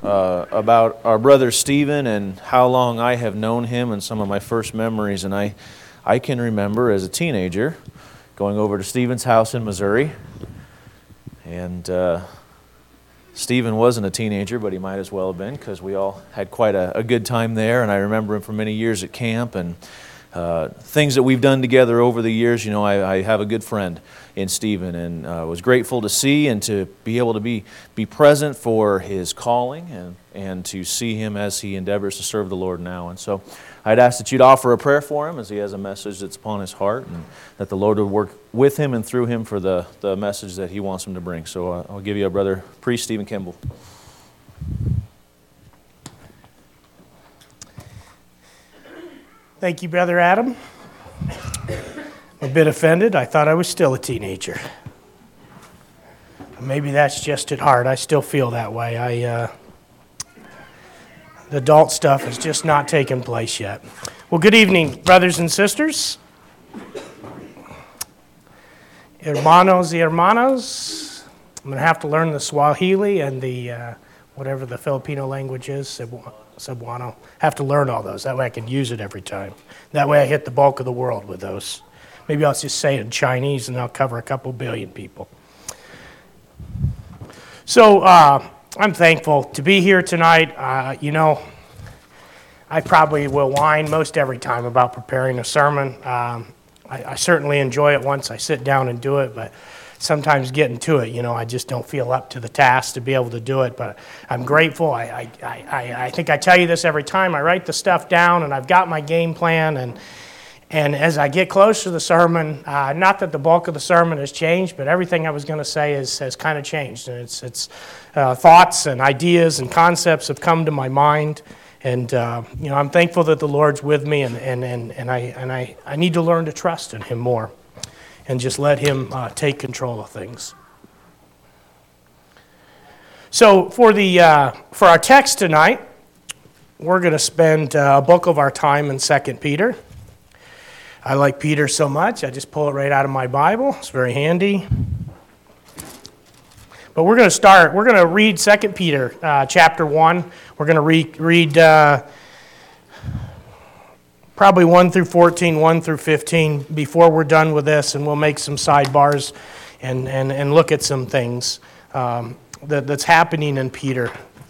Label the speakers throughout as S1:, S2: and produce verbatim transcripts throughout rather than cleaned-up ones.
S1: uh, about our brother Stephen and how long I have known him and some of my first memories. And I, I can remember as a teenager going over to Stephen's house in Missouri. And uh, Stephen wasn't a teenager, but he might as well have been, because we all had quite a, a good time there. And I remember him for many years at camp, and uh, things that we've done together over the years. You know, I, I have a good friend in Stephen, and uh, was grateful to see and to be able to be be present for his calling, and, and to see him as he endeavors to serve the Lord now. And so I'd ask that you'd offer a prayer for him as he has a message that's upon his heart, and that the Lord would work with him and through him for the, the message that he wants him to bring. So uh, I'll give you a brother, Priest Stephen Kimball.
S2: Thank you, Brother Adam. I'm a bit offended. I thought I was still a teenager. Maybe that's just at heart. I still feel that way. I, uh, the adult stuff has just not taken place yet. Well, good evening, brothers and sisters. Hermanos y hermanas. I'm going to have to learn the Swahili and the, uh, whatever the Filipino language is, Cebuano. Have to learn all those. That way I can use it every time. That way I hit the bulk of the world with those. Maybe I'll just say it in Chinese and I'll cover a couple billion people. So uh, I'm thankful to be here tonight. Uh, you know, I probably will whine most every time about preparing a sermon. Um, I, I certainly enjoy it once I sit down and do it, but sometimes getting to it, you know, I just don't feel up to the task to be able to do it. But I'm grateful. I, I, I, I think I tell you this every time. I write the stuff down, and I've got my game plan, and And as I get close to the sermon, uh, not that the bulk of the sermon has changed, but everything I was going to say is, has kind of changed. And it's, it's uh, thoughts and ideas and concepts have come to my mind. And, uh, you know, I'm thankful that the Lord's with me, and, and, and, and, I, and I, I need to learn to trust in Him more and just let Him uh, take control of things. So for, the, uh, for our text tonight, we're going to spend uh, a bulk of our time in Second Peter. I like Peter so much, I just pull it right out of my Bible. It's very handy. But we're going to start, we're going to read Second Peter uh, chapter one. We're going to re- read uh, probably one through fourteen, one through fifteen before we're done with this, and we'll make some sidebars and, and, and look at some things um, that, that's happening in Peter.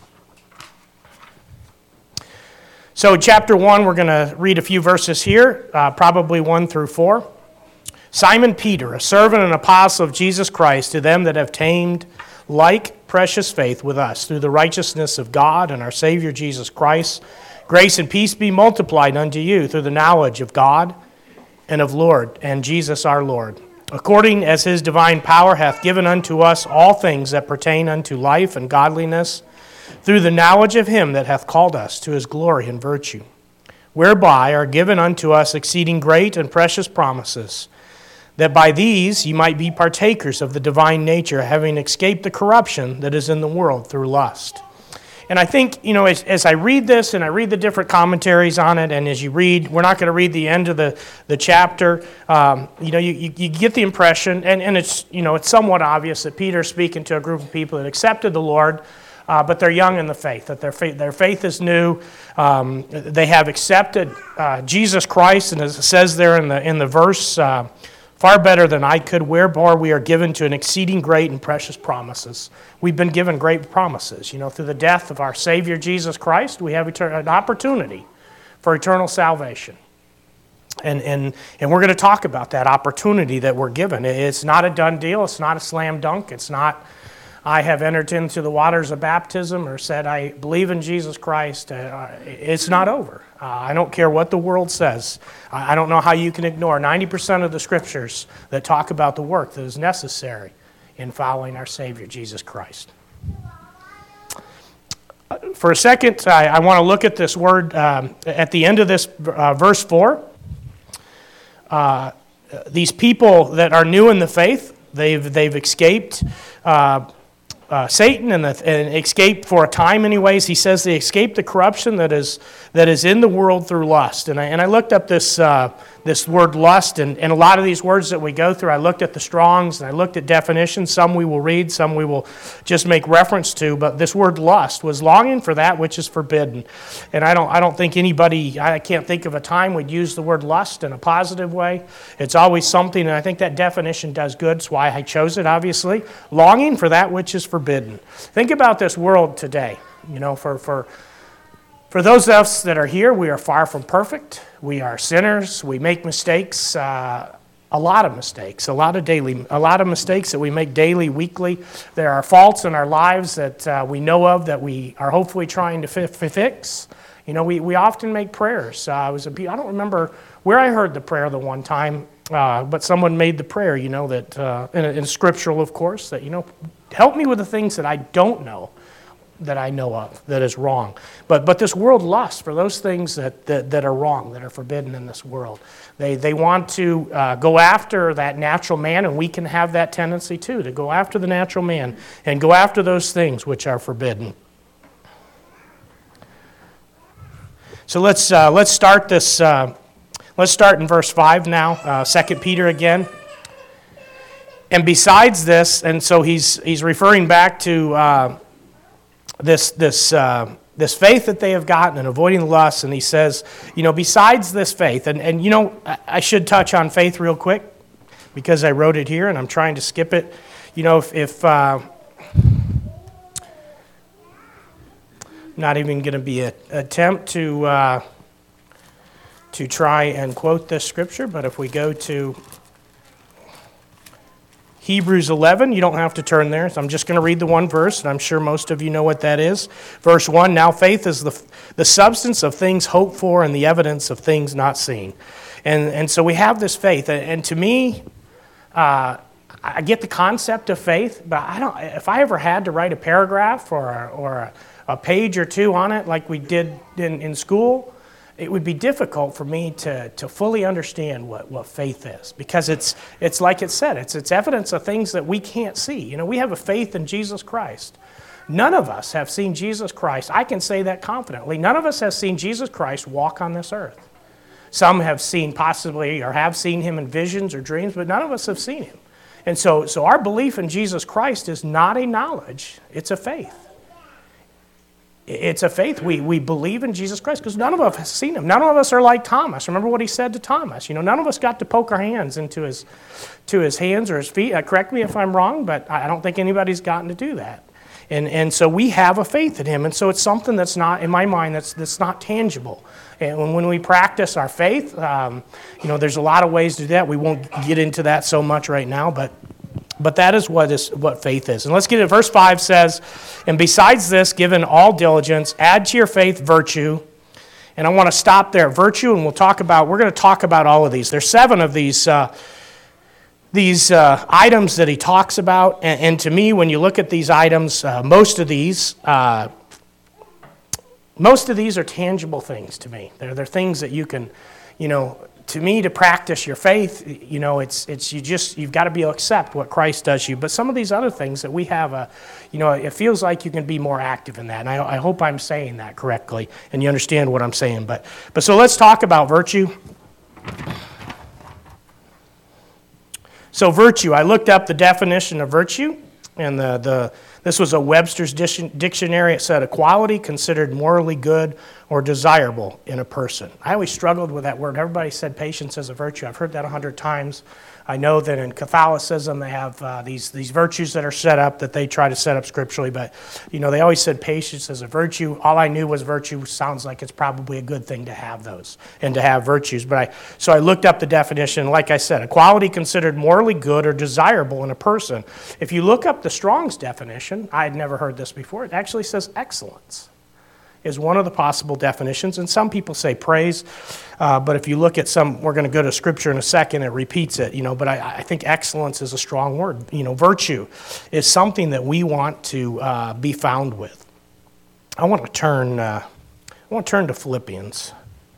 S2: So chapter one, we're going to read a few verses here, uh, probably one through four. Simon Peter, a servant and apostle of Jesus Christ, to them that have tamed like precious faith with us through the righteousness of God and our Savior Jesus Christ, grace and peace be multiplied unto you through the knowledge of God and of Lord and Jesus our Lord, according as His divine power hath given unto us all things that pertain unto life and godliness, through the knowledge of Him that hath called us to His glory and virtue, whereby are given unto us exceeding great and precious promises, that by these ye might be partakers of the divine nature, having escaped the corruption that is in the world through lust. And I think, you know, as, as I read this and I read the different commentaries on it, and as you read, we're not going to read the end of the, the chapter, um, you know, you, you, you get the impression, and, and it's, you know, it's somewhat obvious that Peter's speaking to a group of people that accepted the Lord, Uh, but they're young in the faith, that their faith, their faith is new. Um, they have accepted uh, Jesus Christ, and as it says there in the in the verse, uh, far better than I could, whereby we are given to an exceeding great and precious promises. We've been given great promises. You know, through the death of our Savior Jesus Christ, we have etern- an opportunity for eternal salvation. And, and, and we're going to talk about that opportunity that we're given. It's not a done deal. It's not a slam dunk. It's not, I have entered into the waters of baptism or said I believe in Jesus Christ. Uh, it's not over. Uh, I don't care what the world says. I don't know how you can ignore ninety percent of the scriptures that talk about the work that is necessary in following our Savior, Jesus Christ. For a second, I, I want to look at this word um, at the end of this uh, verse four. Uh, these people that are new in the faith, they've, they've escaped uh, Uh, Satan and, the, and escaped for a time anyways. He says they escaped the corruption that is that is in the world through lust. And I, and I looked up this uh, this word lust, and, and a lot of these words that we go through, I looked at the Strongs and I looked at definitions. Some we will read, some we will just make reference to. But this word lust was longing for that which is forbidden. And I don't I don't think anybody, I can't think of a time we'd use the word lust in a positive way. It's always something, and I think that definition does good. That's why I chose it, obviously. Longing for that which is forbidden. Think about this world today. You know, for for For those of us that are here, we are far from perfect. We are sinners. We make mistakes, uh, a lot of mistakes, a lot of daily, a lot of mistakes that we make daily, weekly. There are faults in our lives that uh, we know of that we are hopefully trying to fi- fix. You know, we, we often make prayers. Uh, I was a, I don't remember where I heard the prayer the one time, uh, but someone made the prayer. You know that uh, in, in scriptural, of course, that you know, help me with the things that I don't know. That I know of that is wrong. But but this world lusts for those things that, that, that are wrong, that are forbidden in this world. They they want to uh, go after that natural man, and we can have that tendency too, to go after the natural man and go after those things which are forbidden. So let's uh, let's start this. Uh, let's start in verse five now. Uh, Second Peter again. And besides this, and so he's he's referring back to. Uh, This this uh, this faith that they have gotten and avoiding the lusts, and he says, you know, besides this faith, and, and you know, I, I should touch on faith real quick because I wrote it here and I'm trying to skip it. You know, if, if uh, not even going to be an attempt to uh, to try and quote this scripture, but if we go to Hebrews eleven, you don't have to turn there. So I'm just going to read the one verse, and I'm sure most of you know what that is. Verse one, now faith is the the substance of things hoped for and the evidence of things not seen. And and so we have this faith. And, and to me, uh, I get the concept of faith, but I don't. If I ever had to write a paragraph or a, or a, a page or two on it like we did in, in school, it would be difficult for me to, to fully understand what, what faith is, because it's it's like it said, it's it's evidence of things that we can't see. You know, we have a faith in Jesus Christ. None of us have seen Jesus Christ. I can say that confidently. None of us has seen Jesus Christ walk on this earth. Some have seen possibly or have seen him in visions or dreams, but none of us have seen him. And so, so our belief in Jesus Christ is not a knowledge, it's a faith. It's a faith. We we believe in Jesus Christ because none of us has seen him. None of us are like Thomas. Remember what he said to Thomas. You know, none of us got to poke our hands into his to his hands or his feet. Uh, correct me if I'm wrong, but I don't think anybody's gotten to do that. And and so we have a faith in him. And so it's something that's not, in my mind, that's that's not tangible. And when, when we practice our faith, um, you know, there's a lot of ways to do that. We won't get into that so much right now, but But that is what is what faith is. And let's get it. Verse five says, and besides this, given all diligence, add to your faith virtue. And I want to stop there. Virtue, and we'll talk about, we're going to talk about all of these. There's seven of these uh, these uh, items that he talks about. And, and to me, when you look at these items, uh, most of these, uh, most of these are tangible things to me. They're, they're things that you can, you know, to me, to practice your faith, you know, it's it's you just you've got to be able to accept what Christ does you. But some of these other things that we have, a, you know, it feels like you can be more active in that. And I, I hope I'm saying that correctly, and you understand what I'm saying. But but so let's talk about virtue. So virtue, I looked up the definition of virtue, and the the this was a Webster's dictionary. It said a quality considered morally good or desirable in a person. I always struggled with that word. Everybody said patience is a virtue. I've heard that a hundred times. I know that in Catholicism they have uh, these these virtues that are set up that they try to set up scripturally, but you know they always said patience is a virtue. All I knew was virtue sounds like it's probably a good thing to have those and to have virtues. But I so I looked up the definition. Like I said, a quality considered morally good or desirable in a person. If you look up the Strong's definition, I had never heard this before. It actually says excellence is one of the possible definitions, and some people say praise, uh, but if you look at some, we're going to go to Scripture in a second, it repeats it, you know, but I, I think excellence is a strong word. You know, virtue is something that we want to uh, be found with. I want to turn, uh, I want to turn to Philippians.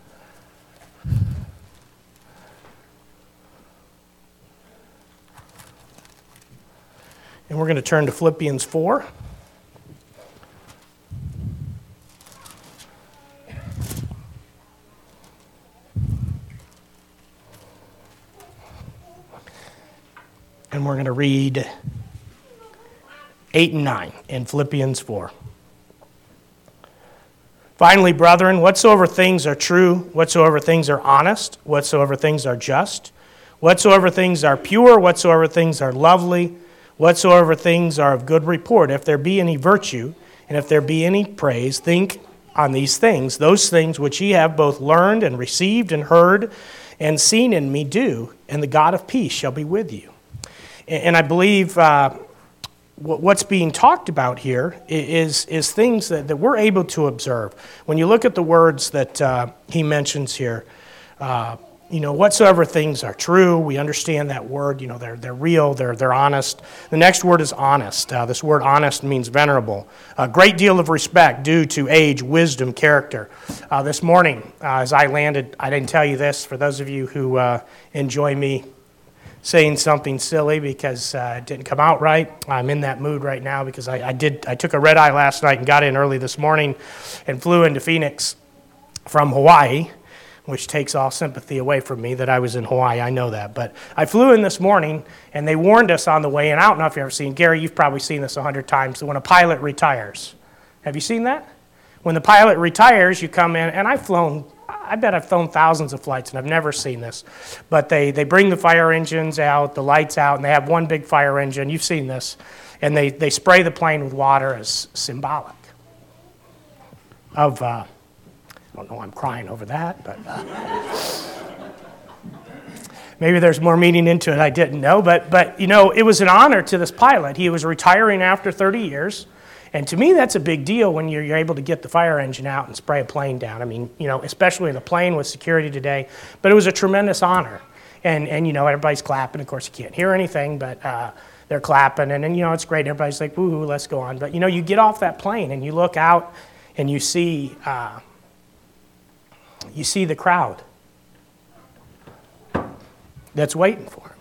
S2: And we're going to turn to Philippians four. and we're going to read eight and nine in Philippians four. Finally, brethren, whatsoever things are true, whatsoever things are honest, whatsoever things are just, whatsoever things are pure, whatsoever things are lovely, whatsoever things are of good report, if there be any virtue, and if there be any praise, think on these things. Those things which ye have both learned and received and heard and seen in me do, and the God of peace shall be with you. And I believe uh, what's being talked about here is, is things that, that we're able to observe. When you look at the words that uh, he mentions here, uh, you know, whatsoever things are true, we understand that word, you know, they're, they're real, they're, they're honest. The next word is honest. Uh, this word honest means venerable. A great deal of respect due to age, wisdom, character. Uh, this morning, uh, as I landed, I didn't tell you this, for those of you who uh, enjoy me saying something silly because uh, it didn't come out right. I'm in that mood right now because I, I did. I took a red eye last night and got in early this morning and flew into Phoenix from Hawaii, which takes all sympathy away from me that I was in Hawaii. I know that. But I flew in this morning, and they warned us on the way in. I don't know if you've ever seen, Gary, you've probably seen this a hundred times, that when a pilot retires. Have you seen that? When the pilot retires, you come in, and I've flown, I bet I've flown thousands of flights, and I've never seen this. But they, they bring the fire engines out, the lights out, and they have one big fire engine. You've seen this. And they, they spray the plane with water as symbolic of, uh, I don't know why I'm crying over that, but uh, maybe there's more meaning into it I didn't know. But, but, you know, it was an honor to this pilot. He was retiring after thirty years. And to me, that's a big deal when you're, you're able to get the fire engine out and spray a plane down. I mean, you know, especially in a plane with security today. But it was a tremendous honor. And, and you know, everybody's clapping. Of course, you can't hear anything, but uh, they're clapping. And then, you know, it's great. Everybody's like, woo-hoo, let's go on. But, you know, you get off that plane and you look out and you see, uh, you see the crowd that's waiting for him.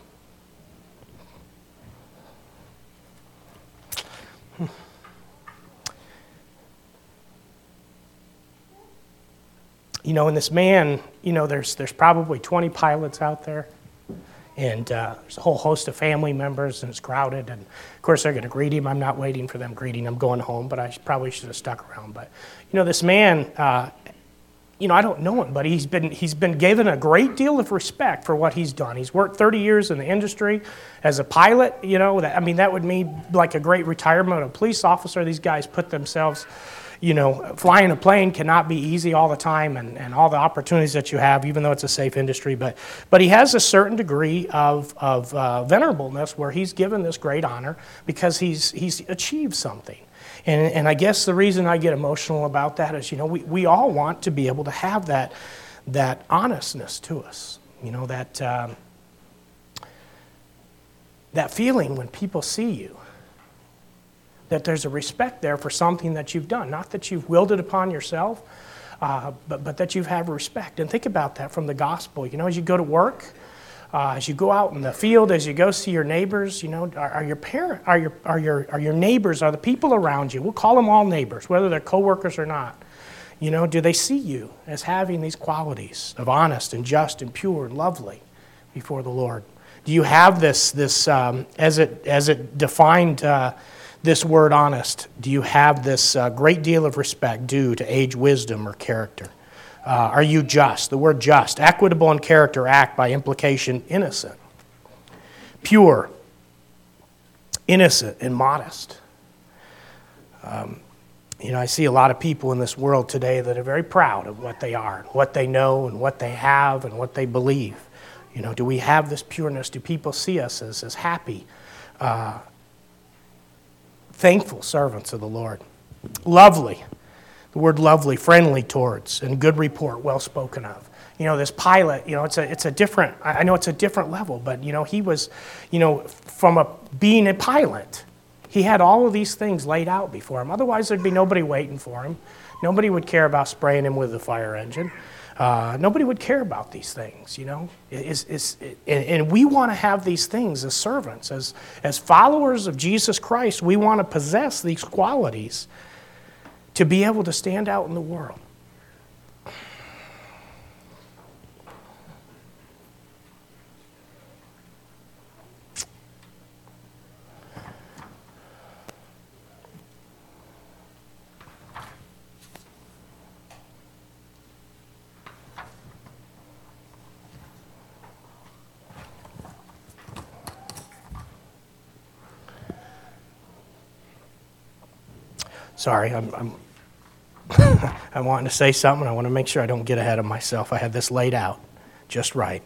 S2: You know, and this man, you know, there's there's probably twenty pilots out there, and uh, there's a whole host of family members, and it's crowded. And of course, they're going to greet him. I'm not waiting for them greeting. I'm going home, but I should, probably should have stuck around. But you know, this man, uh, you know, I don't know him, but he's been he's been given a great deal of respect for what he's done. He's worked thirty years in the industry as a pilot. You know, that, I mean, that would mean like a great retirement. A police officer. These guys put themselves. You know, flying a plane cannot be easy all the time, and, and all the opportunities that you have, even though it's a safe industry. But but he has a certain degree of of uh, venerableness where he's given this great honor because he's he's achieved something. And and I guess the reason I get emotional about that is, you know, we, we all want to be able to have that that honestness to us. You know, that um, that feeling when people see you. That there's a respect there for something that you've done. Not that you've willed it upon yourself, uh, but, but that you have respect. And think about that from the gospel. You know, as you go to work, uh, as you go out in the field, as you go see your neighbors, you know, are, are your parent, are your are your are your neighbors, are the people around you? We'll call them all neighbors, whether they're coworkers or not. You know, do they see you as having these qualities of honest and just and pure and lovely before the Lord? Do you have this this um, as it as it defined? Uh, This word honest, do you have this uh, great deal of respect due to age, wisdom, or character? Uh, are you just? The word just, equitable in character, act, by implication, innocent. Pure, innocent, and modest. Um, you know, I see a lot of people in this world today that are very proud of what they are, what they know, and what they have, and what they believe. You know, do we have this pureness? Do people see us as, as happy, uh, thankful servants of the Lord? Lovely. The word lovely, friendly towards, and good report, well spoken of. You know, this pilot, you know, it's a it's a different, I know it's a different level, but, you know, he was, you know, from a being a pilot, he had all of these things laid out before him. Otherwise, there'd be nobody waiting for him. Nobody would care about spraying him with the fire engine. Uh, nobody would care about these things, you know. It's, it's, it, and we want to have these things as servants, as, as followers of Jesus Christ. We want to possess these qualities to be able to stand out in the world. Sorry, I'm, I'm, I'm wanting to say something. I want to make sure I don't get ahead of myself. I have this laid out just right.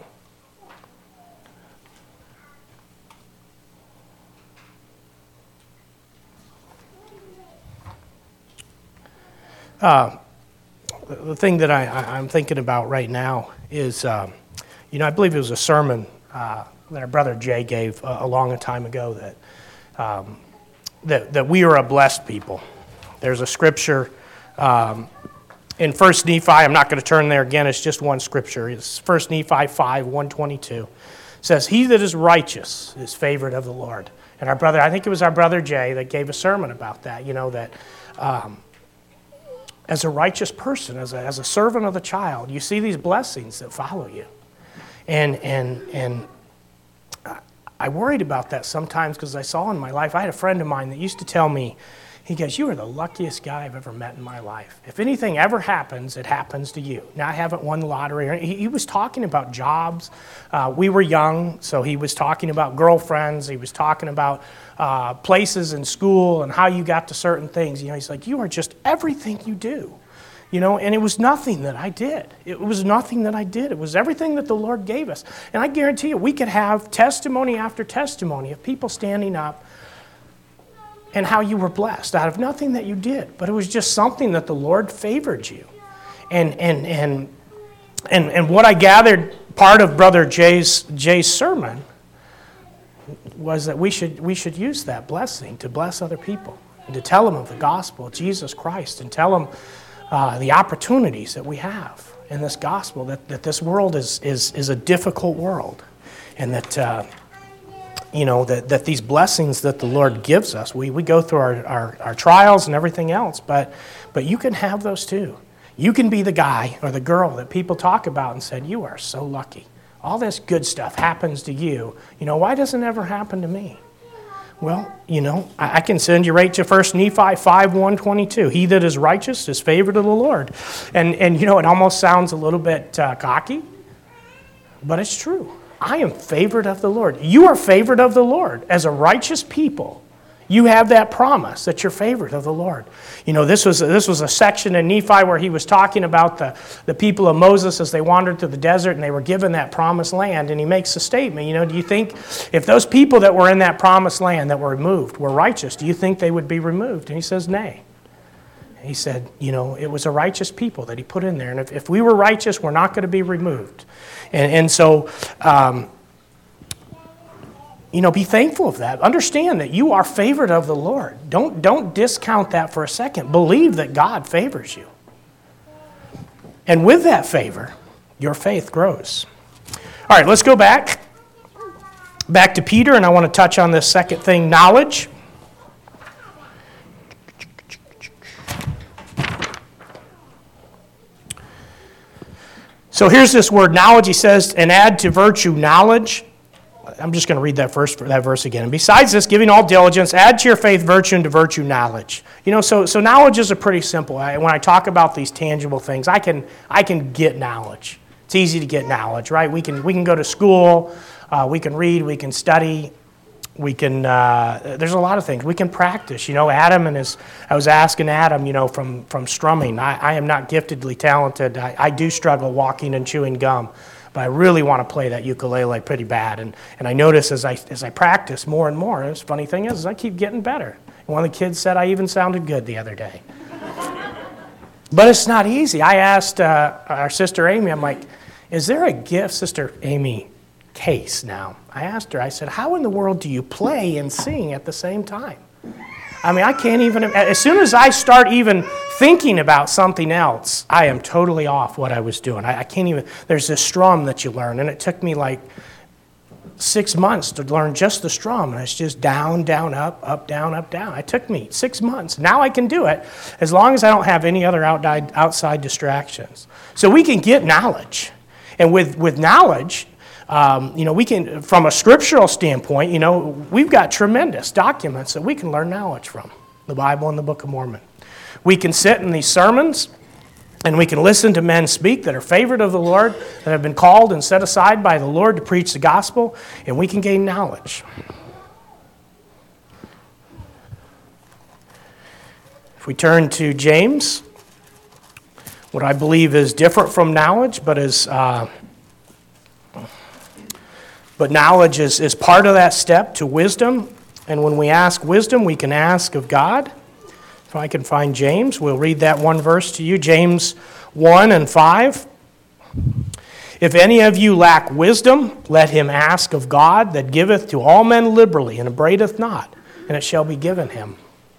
S2: Uh, the thing that I, I, I'm thinking about right now is, um, you know, I believe it was a sermon uh, that our brother Jay gave a, a long time ago that, um, that that we are a blessed people. There's a scripture um, in First Nephi. I'm not going to turn there again. It's just one scripture. It's First Nephi five, one twenty-two. It says, "He that is righteous is favored of the Lord." And our brother, I think it was our brother Jay that gave a sermon about that. You know that. Um, As a righteous person, as a, as a servant of the child, you see these blessings that follow you. And and and I worried about that sometimes because I saw in my life, I had a friend of mine that used to tell me, he goes, "You are the luckiest guy I've ever met in my life. If anything ever happens, it happens to you." Now, I haven't won the lottery. Or he, he was talking about jobs. Uh, we were young, so he was talking about girlfriends. He was talking about uh, places in school and how you got to certain things. You know, he's like, "You are just everything you do." You know, and it was nothing that I did. It was nothing that I did. It was everything that the Lord gave us. And I guarantee you, we could have testimony after testimony of people standing up and how you were blessed out of nothing that you did, but it was just something that the Lord favored you. And and and and and what I gathered, part of Brother Jay's Jay's sermon was that we should we should use that blessing to bless other people and to tell them of the gospel of Jesus Christ and tell them uh, the opportunities that we have in this gospel. That that this world is is is a difficult world, and that. Uh, You know, that, that these blessings that the Lord gives us, we, we go through our, our, our trials and everything else, but but you can have those too. You can be the guy or the girl that people talk about and said, "You are so lucky. All this good stuff happens to you. You know, why doesn't it ever happen to me?" Well, you know, I, I can send you right to First Nephi five, one twenty-two. "He that is righteous is favored of the Lord." And, and you know, it almost sounds a little bit uh, cocky, but it's true. I am favored of the Lord. You are favored of the Lord. As a righteous people, you have that promise that you're favored of the Lord. You know, this was this was a section in Nephi where he was talking about the, the people of Moses as they wandered through the desert and they were given that promised land. And he makes a statement, you know, do you think if those people that were in that promised land that were removed were righteous, do you think they would be removed? And he says, nay. He said, you know, it was a righteous people that he put in there. And if, if we were righteous, we're not going to be removed. And, and so, um, you know, be thankful of that. Understand that you are favored of the Lord. Don't, don't discount that for a second. Believe that God favors you. And with that favor, your faith grows. All right, let's go back. Back to Peter, and I want to touch on this second thing, knowledge. So here's this word knowledge. He says, and add to virtue knowledge. I'm just going to read that first that verse again. And besides this, giving all diligence, add to your faith virtue, and to virtue knowledge. You know, so so knowledge is a pretty simple. I, when I talk about these tangible things, I can I can get knowledge. It's easy to get knowledge, right? We can we can go to school, uh, we can read, we can study. We can, uh, there's a lot of things. We can practice. You know, Adam and his, I was asking Adam, you know, from, from strumming. I, I am not giftedly talented. I, I do struggle walking and chewing gum, but I really want to play that ukulele pretty bad. And, and I notice as I, as I practice more and more, and the funny thing is, is I keep getting better. And one of the kids said I even sounded good the other day. But it's not easy. I asked uh, our sister Amy, I'm like, is there a gift, Sister Amy Case now? I asked her, I said, how in the world do you play and sing at the same time? I mean, I can't even, as soon as I start even thinking about something else, I am totally off what I was doing. I, I can't even, there's this strum that you learn, and it took me like six months to learn just the strum, and it's just down, down, up, up, down, up, down. It took me six months. Now I can do it as long as I don't have any other outside, outside distractions. So we can get knowledge. And with, with knowledge, Um, you know, we can, from a scriptural standpoint, you know, we've got tremendous documents that we can learn knowledge from, the Bible and the Book of Mormon. We can sit in these sermons and we can listen to men speak that are favored of the Lord, that have been called and set aside by the Lord to preach the gospel, and we can gain knowledge. If we turn to James, what I believe is different from knowledge, but is uh, but knowledge is, is part of that step to wisdom. And when we ask wisdom, we can ask of God. If I can find James, we'll read that one verse to you. James one and five. If any of you lack wisdom, let him ask of God that giveth to all men liberally and upbraideth not, and it shall be given him.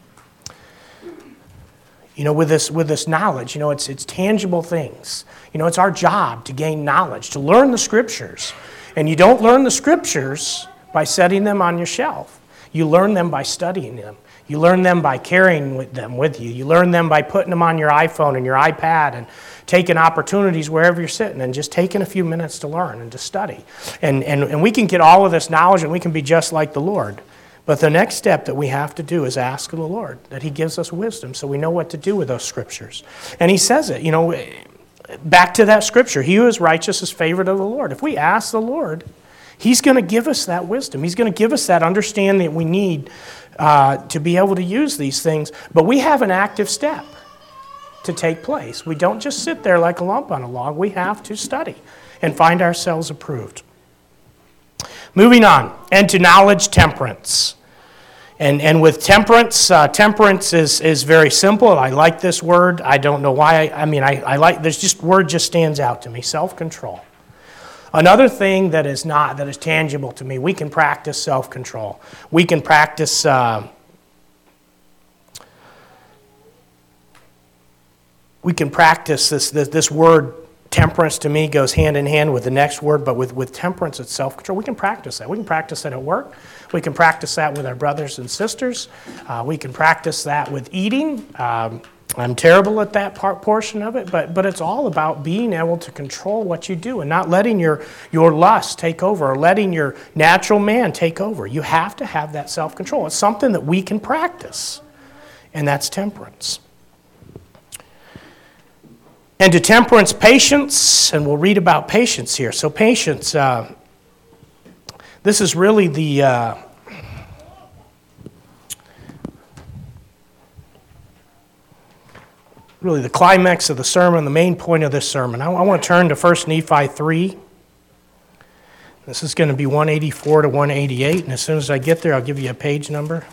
S2: You know, with this with this knowledge, you know, it's it's tangible things. You know, it's our job to gain knowledge, to learn the Scriptures. And you don't learn the Scriptures by setting them on your shelf. You learn them by studying them. You learn them by carrying with them with you. You learn them by putting them on your iPhone and your iPad and taking opportunities wherever you're sitting and just taking a few minutes to learn and to study. And, and, and we can get all of this knowledge and we can be just like the Lord. But the next step that we have to do is ask of the Lord that he gives us wisdom so we know what to do with those Scriptures. And he says it, you know, back to that Scripture, he who is righteous is favored of the Lord. If we ask the Lord, he's going to give us that wisdom. He's going to give us that understanding that we need uh, to be able to use these things. But we have an active step to take place. We don't just sit there like a lump on a log. We have to study and find ourselves approved. Moving on, and to knowledge, temperance. And and with temperance, uh, temperance is, is very simple. I like this word. I don't know why. I, I mean, I, I like, this just word just stands out to me, self-control. Another thing that is not, that is tangible to me, we can practice self-control. We can practice, uh, we can practice this, this, this word temperance to me goes hand in hand with the next word, but with, with temperance, it's self-control. We can practice that. We can practice that at work. We can practice that with our brothers and sisters. Uh, we can practice that with eating. Um, I'm terrible at that part, portion of it, but but it's all about being able to control what you do and not letting your, your lust take over or letting your natural man take over. You have to have that self-control. It's something that we can practice, and that's temperance. And to temperance, patience, and we'll read about patience here. So patience, uh, this is really the uh, really the climax of the sermon, the main point of this sermon. I, I want to turn to First Nephi three. This is going to be one eighty-four to one eighty-eight, and as soon as I get there, I'll give you a page number.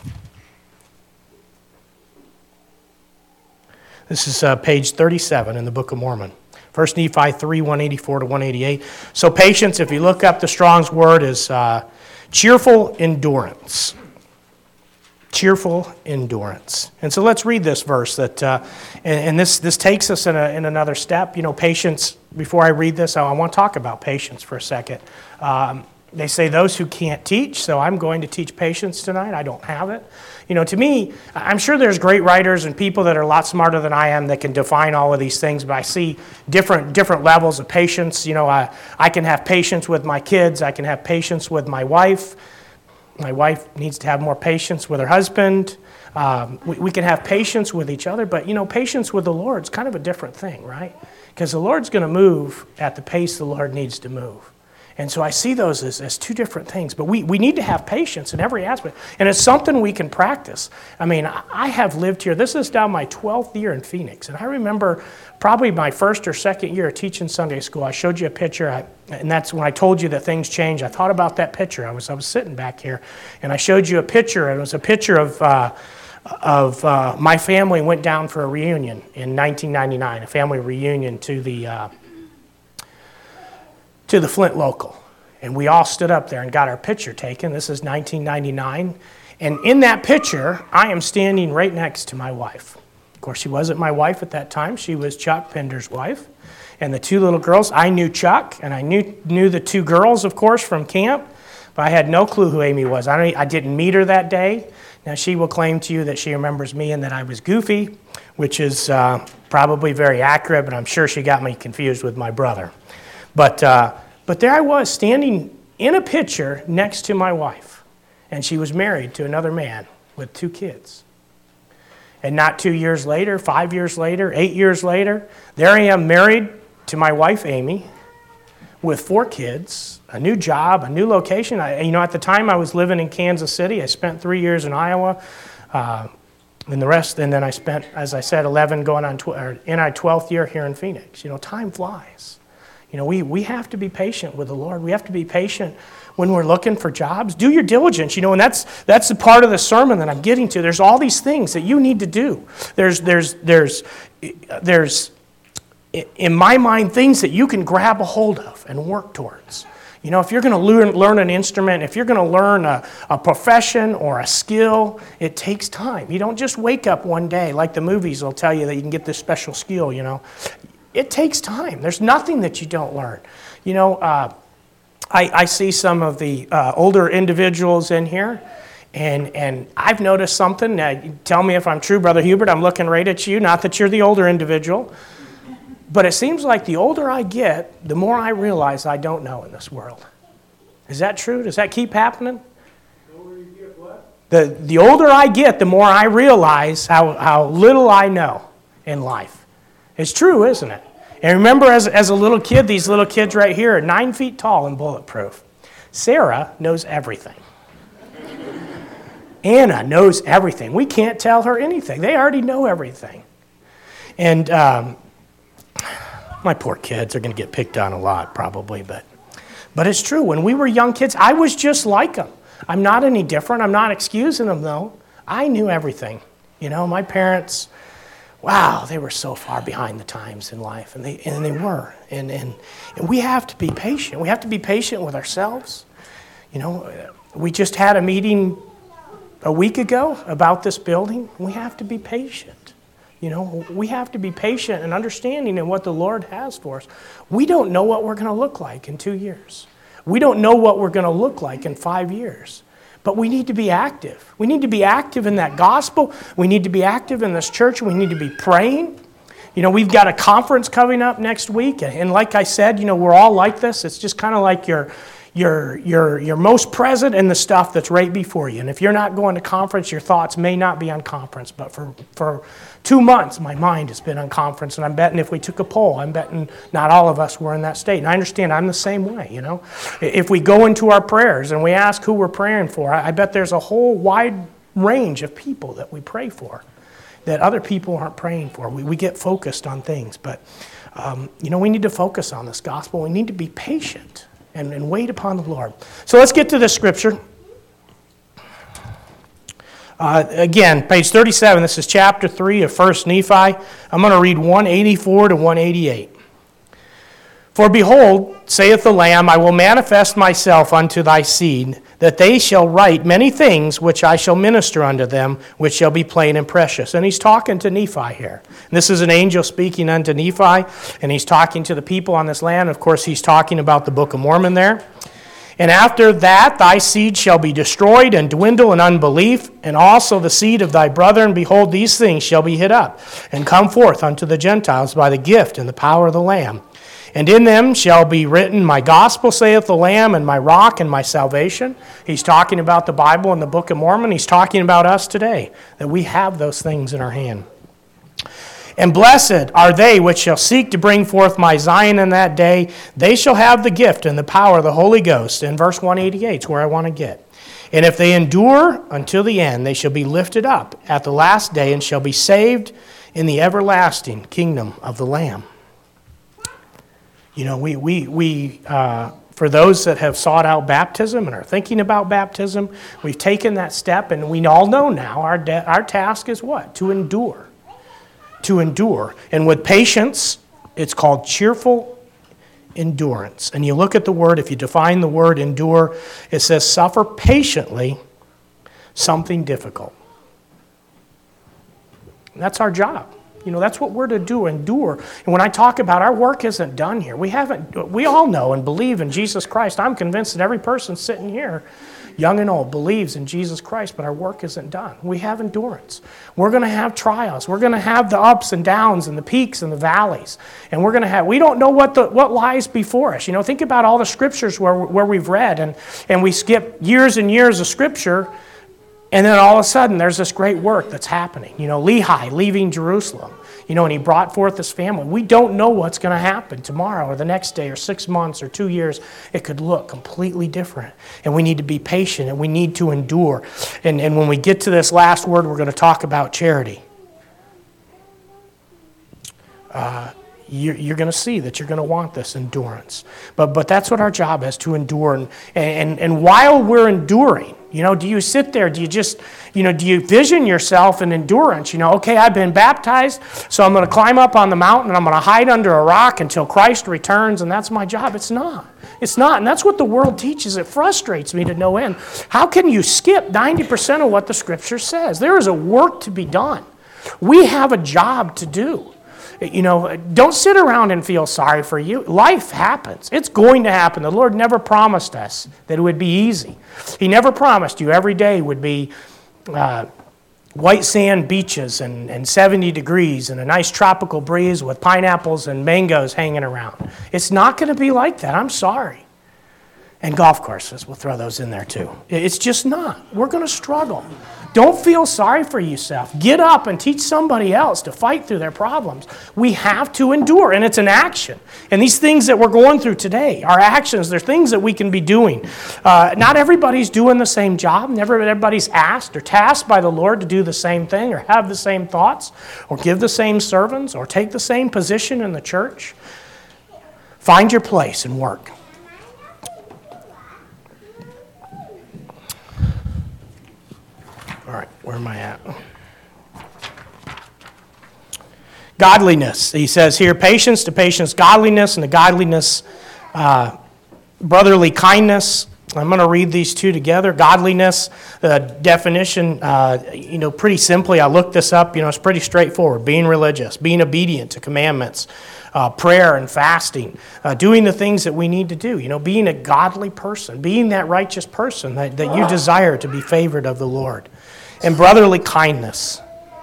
S2: This is uh, page thirty-seven in the Book of Mormon. First Nephi three, one eighty-four to one eighty-eight. So patience, if you look up the Strong's word, is uh, cheerful endurance. Cheerful endurance. And so let's read this verse. That uh, and, and this this takes us in, a, in another step. You know, patience, before I read this, I, I want to talk about patience for a second. Um, They say those who can't teach, so I'm going to teach patience tonight. I don't have it. You know, to me, I'm sure there's great writers and people that are a lot smarter than I am that can define all of these things, but I see different different levels of patience. You know, I, I can have patience with my kids. I can have patience with my wife. My wife needs to have more patience with her husband. Um, we, we can have patience with each other, but, you know, patience with the Lord is kind of a different thing, right? Because the Lord's going to move at the pace the Lord needs to move. And so I see those as, as two different things. But we, we need to have patience in every aspect. And it's something we can practice. I mean, I have lived here. This is now my twelfth year in Phoenix. And I remember probably my first or second year of teaching Sunday school. I showed you a picture. I, and that's when I told you that things change. I thought about that picture. I was I was sitting back here. And I showed you a picture. It was a picture of... Uh, of uh, my family went down for a reunion in nineteen ninety-nine, a family reunion to the... Uh, to the Flint local. And we all stood up there and got our picture taken. This is nineteen ninety-nine. And in that picture, I am standing right next to my wife. Of course, she wasn't my wife at that time. She was Chuck Pender's wife. And the two little girls, I knew Chuck, and I knew knew the two girls, of course, from camp. But I had no clue who Amy was. I, don't, I didn't meet her that day. Now, she will claim to you that she remembers me and that I was goofy, which is uh, probably very accurate, but I'm sure she got me confused with my brother. But uh, but there I was standing in a picture next to my wife, and she was married to another man with two kids. And not two years later, five years later, eight years later, there I am married to my wife Amy with four kids, a new job, a new location. I, you know, at the time I was living in Kansas City. I spent three years in Iowa. Uh, And the rest, and then I spent, as I said, eleven going on, tw- or in our twelfth year here in Phoenix. You know, time flies. You know, we, we have to be patient with the Lord. We have to be patient when we're looking for jobs. Do your diligence, you know, and that's that's the part of the sermon that I'm getting to. There's all these things that you need to do. There's, there's, there's, there's, in my mind, things that you can grab a hold of and work towards. You know, if you're going to learn, learn an instrument, if you're going to learn a, a profession or a skill, it takes time. You don't just wake up one day, like the movies will tell you that you can get this special skill, you know. It takes time. There's nothing that you don't learn. You know, uh, I, I see some of the uh, older individuals in here, and, and I've noticed something. Uh, tell me if I'm true, Brother Hubert. I'm looking right at you. Not that you're the older individual. But it seems like the older I get, the more I realize I don't know in this world. Is that true? Does that keep happening?
S3: The older you get what?
S2: The, the older I get, the more I realize how, how little I know in life. It's true, isn't it? And remember, as, as a little kid, these little kids right here are nine feet tall and bulletproof. Sarah knows everything. Anna knows everything. We can't tell her anything. They already know everything. And um, my poor kids are going to get picked on a lot probably, but but it's true. When we were young kids, I was just like them. I'm not any different. I'm not excusing them, though. I knew everything. You know, my parents, wow, they were so far behind the times in life, and they and they were. And, and, and we have to be patient. We have to be patient with ourselves. You know, we just had a meeting a week ago about this building. We have to be patient. You know, we have to be patient and understanding in what the Lord has for us. We don't know what we're going to look like in two years. We don't know what we're going to look like in five years. But we need to be active. We need to be active in that gospel. We need to be active in this church. We need to be praying. You know, we've got a conference coming up next week. And like I said, you know, we're all like this. It's just kind of like your You're, you're, you're most present in the stuff that's right before you. And if you're not going to conference, your thoughts may not be on conference. But for, for two months, my mind has been on conference. And I'm betting if we took a poll, I'm betting not all of us were in that state. And I understand I'm the same way, you know. If we go into our prayers and we ask who we're praying for, I, I bet there's a whole wide range of people that we pray for that other people aren't praying for. We, we get focused on things. But, um, you know, we need to focus on this gospel. We need to be patient. And, and wait upon the Lord. So let's get to this scripture. Uh, again, page thirty-seven. This is chapter three of First Nephi. I'm going to read one eighty-four to one eighty-eight. For behold, saith the Lamb, I will manifest myself unto thy seed, that they shall write many things which I shall minister unto them, which shall be plain and precious. And he's talking to Nephi here. This is an angel speaking unto Nephi, and he's talking to the people on this land. Of course, he's talking about the Book of Mormon there. And after that, thy seed shall be destroyed and dwindle in unbelief, and also the seed of thy brother, and behold, these things shall be hid up, and come forth unto the Gentiles by the gift and the power of the Lamb. And in them shall be written, my gospel, saith the Lamb, and my rock and my salvation. He's talking about the Bible and the Book of Mormon. He's talking about us today, that we have those things in our hand. And blessed are they which shall seek to bring forth my Zion in that day. They shall have the gift and the power of the Holy Ghost. In verse one eighty-eight is where I want to get. And if they endure until the end, they shall be lifted up at the last day and shall be saved in the everlasting kingdom of the Lamb. You know, we, we, we uh, for those that have sought out baptism and are thinking about baptism, we've taken that step, and we all know now our, de- our task is what? To endure. To endure. And with patience, it's called cheerful endurance. And you look at the word, if you define the word endure, it says suffer patiently something difficult. And that's our job. You know, that's what we're to do, endure. And when I talk about our work isn't done here, we haven't, we all know and believe in Jesus Christ. I'm convinced that every person sitting here, young and old, believes in Jesus Christ, but our work isn't done. We have endurance. We're going to have trials. We're going to have the ups and downs and the peaks and the valleys. And we're going to have, we don't know what the what lies before us. You know, think about all the scriptures where, where we've read, and, and we skip years and years of scripture. And then all of a sudden, there's this great work that's happening. You know, Lehi leaving Jerusalem. You know, and he brought forth this family. We don't know what's going to happen tomorrow or the next day or six months or two years. It could look completely different. And we need to be patient and we need to endure. And, and when we get to this last word, we're going to talk about charity. Uh, you're, you're going to see that you're going to want this endurance. But but that's what our job is, to endure. And, and, and while we're enduring, you know, do you sit there, do you just, you know, do you vision yourself in endurance? You know, okay, I've been baptized, so I'm going to climb up on the mountain and I'm going to hide under a rock until Christ returns, and that's my job. It's not. It's not, and that's what the world teaches. It frustrates me to no end. How can you skip ninety percent of what the Scripture says? There is a work to be done. We have a job to do. You know, don't sit around and feel sorry for you. Life happens. It's going to happen. The Lord never promised us that it would be easy. He never promised you every day would be uh, white sand beaches and, and seventy degrees and a nice tropical breeze with pineapples and mangoes hanging around. It's not going to be like that. I'm sorry. And golf courses, we'll throw those in there too. It's just not. We're going to struggle. Don't feel sorry for yourself. Get up and teach somebody else to fight through their problems. We have to endure, and it's an action. And these things that we're going through today are actions. They're things that we can be doing. Uh, not everybody's doing the same job. Never everybody's asked or tasked by the Lord to do the same thing or have the same thoughts or give the same sermons or take the same position in the church. Find your place and work. All right, where am I at? Godliness. He says here, patience to patience, godliness, and to godliness, uh, brotherly kindness. I'm going to read these two together. Godliness, the definition, uh, you know, pretty simply, I looked this up, you know, it's pretty straightforward. Being religious, being obedient to commandments, uh, prayer and fasting, uh, doing the things that we need to do, you know, being a godly person, being that righteous person that, that you desire to be favored of the Lord. And brotherly kindness.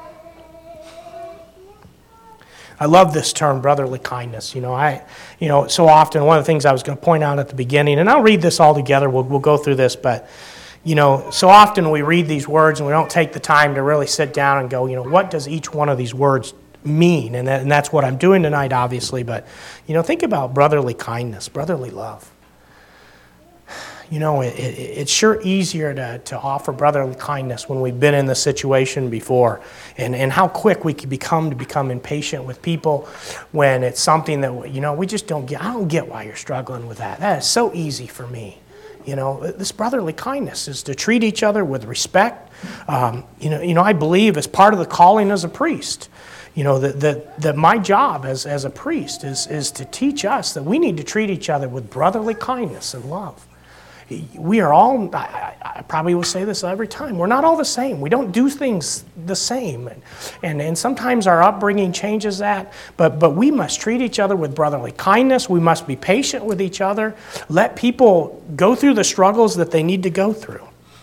S2: I love this term, brotherly kindness. You know, I, you know, so often one of the things I was going to point out at the beginning, and I'll read this all together. We'll we'll go through this, but you know, so often we read these words and we don't take the time to really sit down and go, you know, what does each one of these words mean? And that, and that's what I'm doing tonight, obviously. But you know, think about brotherly kindness, brotherly love. You know, it, it, it's sure easier to, to offer brotherly kindness when we've been in the situation before. And, and how quick we can become to become impatient with people when it's something that, you know, we just don't get. I don't get why you're struggling with that. That is so easy for me. You know, this brotherly kindness is to treat each other with respect. Um, you know, you know, I believe as part of the calling as a priest, you know, that, that, that my job as, as a priest is, is to teach us that we need to treat each other with brotherly kindness and love. We are all, I, I probably will say this every time, we're not all the same. We don't do things the same. And, and, and sometimes our upbringing changes that, but, but we must treat each other with brotherly kindness. We must be patient with each other. Let people go through the struggles that they need to go through.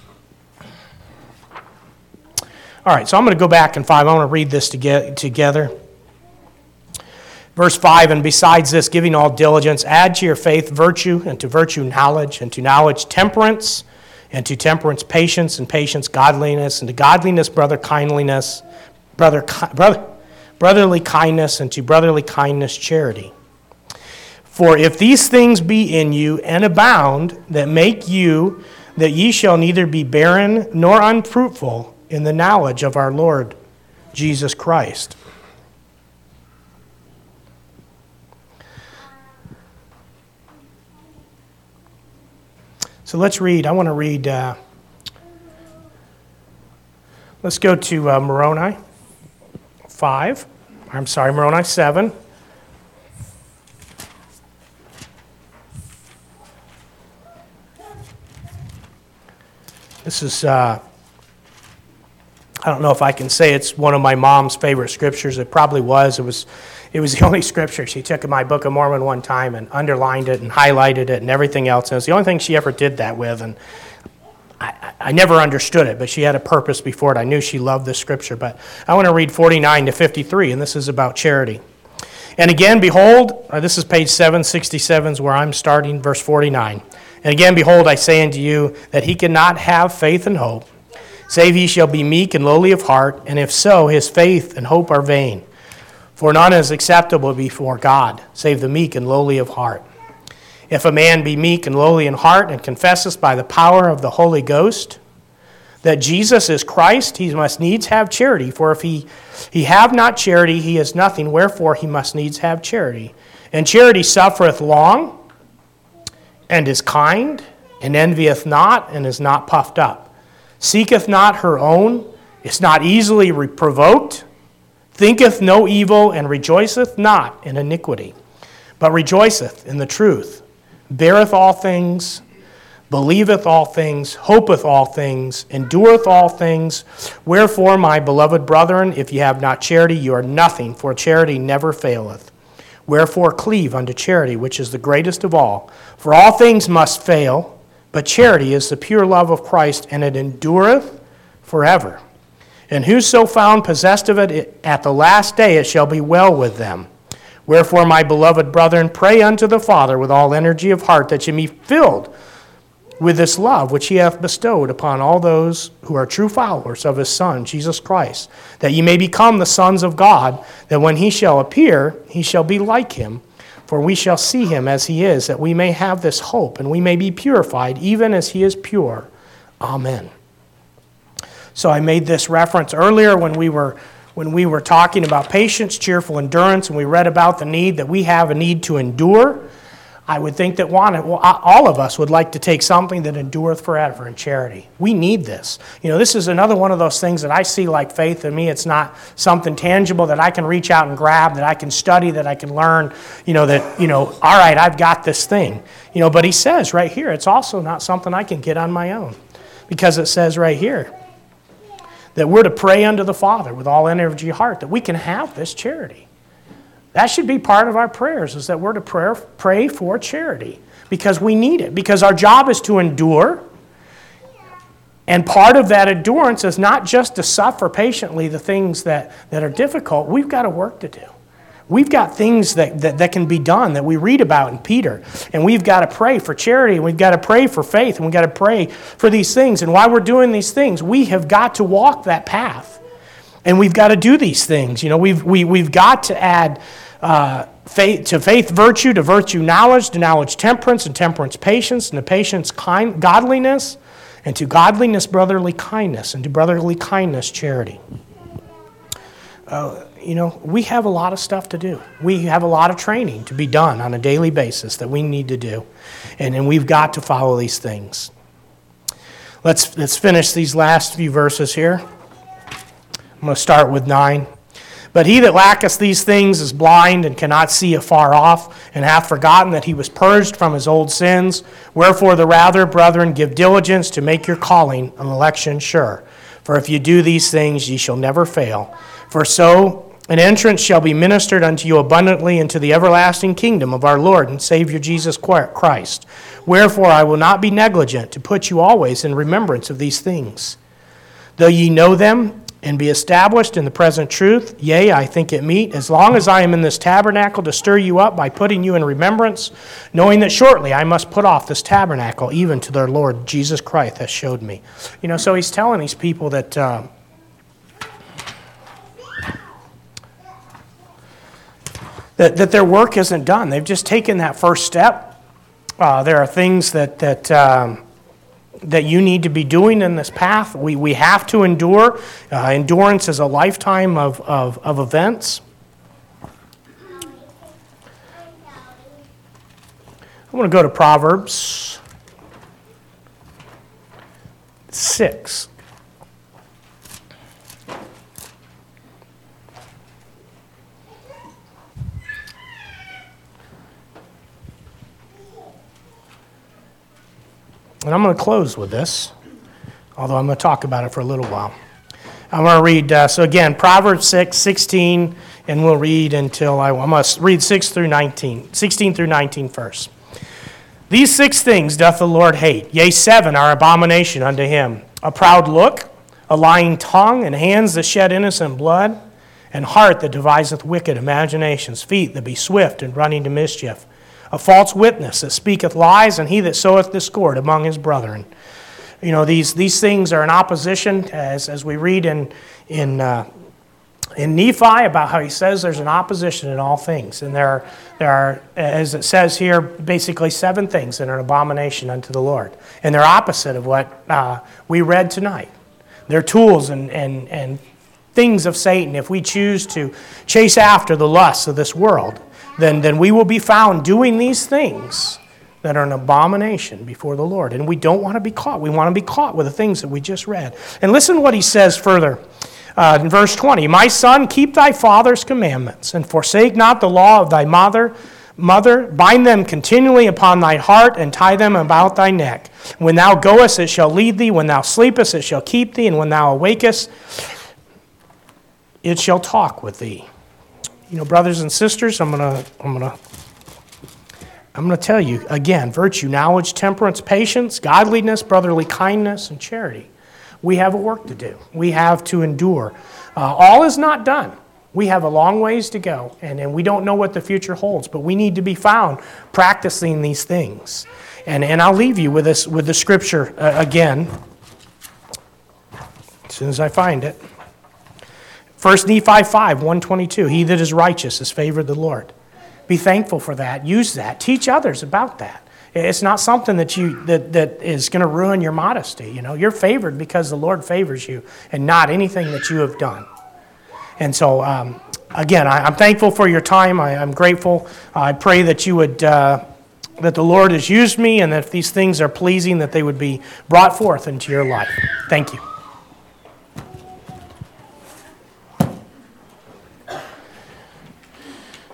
S2: All right, so I'm going to go back in five. I want to read this to get together. Verse five, and besides this, giving all diligence, add to your faith virtue, and to virtue knowledge, and to knowledge temperance, and to temperance patience, and patience godliness, and to godliness brother kindliness, brother, brother brotherly kindness, and to brotherly kindness charity. For if these things be in you and abound, that make you that ye shall neither be barren nor unfruitful in the knowledge of our Lord Jesus Christ. So let's read. I want to read. Uh, let's go to uh, Moroni five. I'm sorry, Moroni seven. This is. Uh, I don't know if I can say it's one of my mom's favorite scriptures. It probably was. It was. It was the only scripture. She took my Book of Mormon one time and underlined it and highlighted it and everything else. And it was the only thing she ever did that with. And I, I never understood it, but she had a purpose before it. I knew she loved this scripture. But I want to read forty-nine to fifty-three, and this is about charity. And again, behold, uh, this is page seven sixty-seven is where I'm starting, verse forty-nine. And again, behold, I say unto you that he cannot have faith and hope, save he shall be meek and lowly of heart, and if so, his faith and hope are vain. For none is acceptable before God, save the meek and lowly of heart. If a man be meek and lowly in heart, and confesseth by the power of the Holy Ghost that Jesus is Christ, he must needs have charity. For if he, he have not charity, he is nothing. Wherefore he must needs have charity. And charity suffereth long, and is kind, and envieth not, and is not puffed up. Seeketh not her own, is not easily re- provoked, thinketh no evil, and rejoiceth not in iniquity, but rejoiceth in the truth, beareth all things, believeth all things, hopeth all things, endureth all things. Wherefore, my beloved brethren, if ye have not charity, you are nothing, for charity never faileth. Wherefore, cleave unto charity, which is the greatest of all. For all things must fail, but charity is the pure love of Christ, and it endureth forever. And whoso found possessed of it at the last day, it shall be well with them. Wherefore, my beloved brethren, pray unto the Father with all energy of heart, that ye be filled with this love which he hath bestowed upon all those who are true followers of his Son, Jesus Christ, that ye may become the sons of God, that when he shall appear, he shall be like him. For we shall see him as he is, that we may have this hope, and we may be purified, even as he is pure. Amen. So I made this reference earlier when we were when we were talking about patience, cheerful endurance, and we read about the need that we have a need to endure. I would think that one, well, all of us would like to take something that endureth forever in charity. We need this. You know, this is another one of those things that I see like faith in me. It's not something tangible that I can reach out and grab, that I can study, that I can learn, you know, that, you know, all right, I've got this thing. You know, but he says right here, it's also not something I can get on my own. Because it says right here that we're to pray unto the Father with all energy of heart, that we can have this charity. That should be part of our prayers, is that we're to pray, pray for charity, because we need it, because our job is to endure. And part of that endurance is not just to suffer patiently the things that, that are difficult. We've got a work to do. We've got things that, that, that can be done that we read about in Peter. And we've got to pray for charity, and we've got to pray for faith, and we've got to pray for these things. And while we're doing these things, we have got to walk that path. And we've got to do these things. You know, we've, we, we've got to add uh, faith, to faith virtue, to virtue knowledge, to knowledge temperance, and temperance patience, and to patience kind, godliness, and to godliness brotherly kindness, and to brotherly kindness charity. Uh, you know, we have a lot of stuff to do. We have a lot of training to be done on a daily basis that we need to do. And, and we've got to follow these things. Let's, let's finish these last few verses here. I'm going to start with nine. But he that lacketh these things is blind and cannot see afar off, and hath forgotten that he was purged from his old sins. Wherefore the rather, brethren, give diligence to make your calling and election sure. For if you do these things, ye shall never fail. For so an entrance shall be ministered unto you abundantly into the everlasting kingdom of our Lord and Savior Jesus Christ. Wherefore I will not be negligent to put you always in remembrance of these things. Though ye know them, and be established in the present truth, yea, I think it meet, as long as I am in this tabernacle, to stir you up by putting you in remembrance, knowing that shortly I must put off this tabernacle, even to their Lord Jesus Christ has showed me. You know, so he's telling these people that uh, that, that their work isn't done. They've just taken that first step. Uh, there are things that that um, that you need to be doing in this path. We we have to endure. Uh, endurance is a lifetime of, of, of events. I want to go to Proverbs six. And I'm going to close with this, although I'm going to talk about it for a little while. I'm going to read, uh, so again, Proverbs six, sixteen, and we'll read until I, I must read six through nineteen, sixteen through nineteen first. These six things doth the Lord hate, yea, seven are abomination unto him: a proud look, a lying tongue, and hands that shed innocent blood, and heart that deviseth wicked imaginations, feet that be swift in running to mischief, a false witness that speaketh lies, and he that soweth discord among his brethren. You know, these these things are in opposition, as as we read in in uh, in Nephi about how he says there's an opposition in all things. And there are, there are, as it says here, basically seven things that are an abomination unto the Lord. And they're opposite of what uh, we read tonight. They're tools and, and, and things of Satan. If we choose to chase after the lusts of this world, then, then we will be found doing these things that are an abomination before the Lord. And we don't want to be caught. We want to be caught with the things that we just read. And listen to what he says further uh, in verse twenty. My son, keep thy father's commandments, and forsake not the law of thy mother. Mother, bind them continually upon thy heart, and tie them about thy neck. When thou goest, it shall lead thee. When thou sleepest, it shall keep thee. And when thou awakest, it shall talk with thee. You know, brothers and sisters, I'm gonna, I'm gonna, I'm gonna tell you again: virtue, knowledge, temperance, patience, godliness, brotherly kindness, and charity. We have a work to do. We have to endure. Uh, all is not done. We have a long ways to go, and, and we don't know what the future holds, but we need to be found practicing these things. And, and I'll leave you with this with the scripture uh, again, as soon as I find it. First Nephi five, one twenty-two, he that is righteous is favored the Lord. Be thankful for that. Use that. Teach others about that. It's not something that you that, that is going to ruin your modesty. You know, you're favored because the Lord favors you, and not anything that you have done. And so, um, again, I, I'm thankful for your time. I, I'm grateful. I pray that you would, uh, that the Lord has used me, and that if these things are pleasing, that they would be brought forth into your life. Thank you.